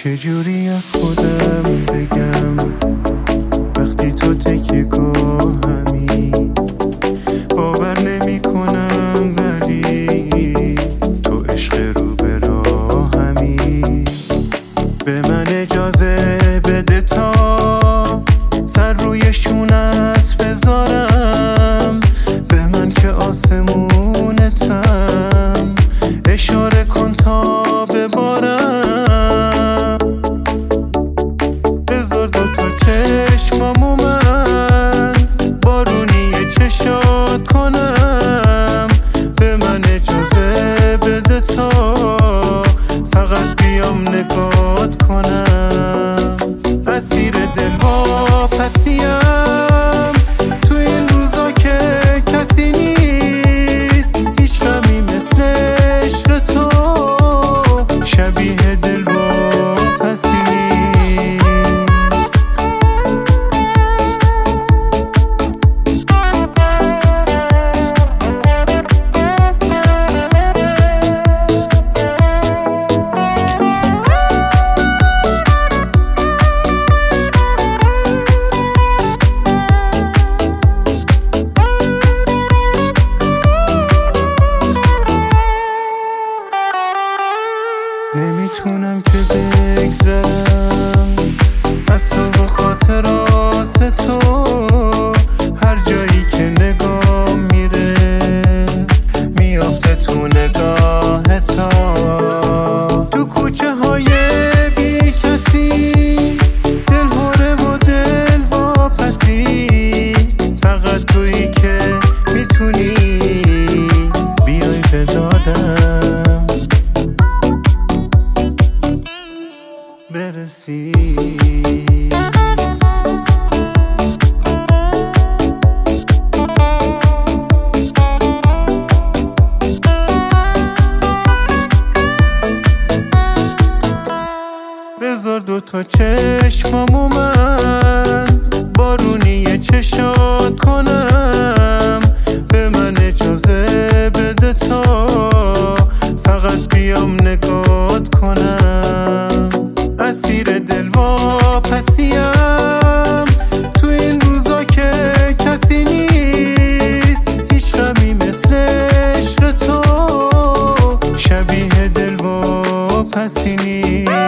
چجوری از خودم بگم وقتی تو تکیه‌گاهمی؟ باور نمی کنم ولی تو عشق رو به راهمی. به من اجازه بده تا سر روی شونت بذارم، به من که آسمونتم، اشاره کن تا ببارم. بذار دوتا چشمامو من بارونی چشات کنم، به من اجازه بده تا فقط بیام نگات کنم. اسیر دل واپسیم تو این روزا که کسی نیست، هیچ غمی مثل عشق تو شبیه دل واپسی نیست. نمیتونم که بگذرم از تو و خاطرات تو، هر جایی که نگاه میره میافته تو نگاه تا. تو کوچه های بی کسی دل هره و دل واپسی، فقط تویی که میتونی بیای به دادم برسی. بذار دوتا چشمامو من بارونی چشات کنم، به من اجازه بده تا فقط بیام نگات کنم. اسیر دل واپسیم تو این روزا که کسی نیست، هیچ غمی مثل عشق تو شبیه دل واپسی نیست.